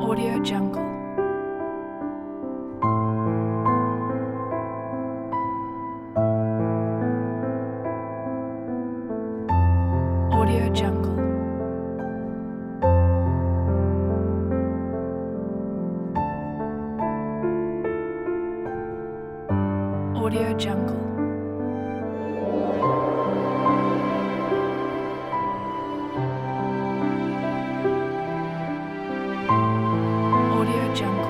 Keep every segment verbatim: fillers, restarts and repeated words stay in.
Audio Jungle. Audio Jungle. Audio Jungle. Audio Jungle.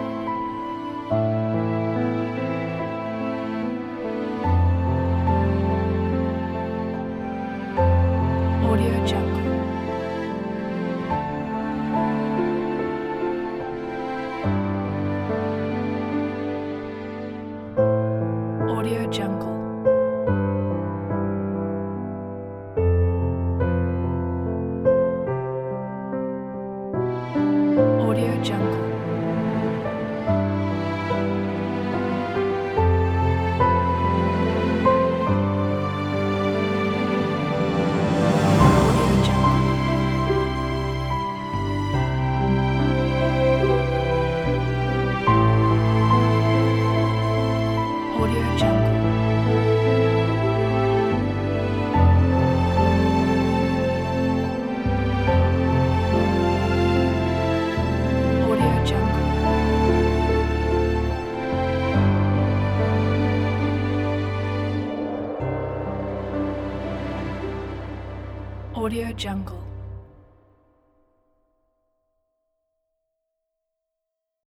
Audio Jungle. Audio Jungle. Audio Jungle. Audio Jungle. Audio Jungle. Audio Jungle.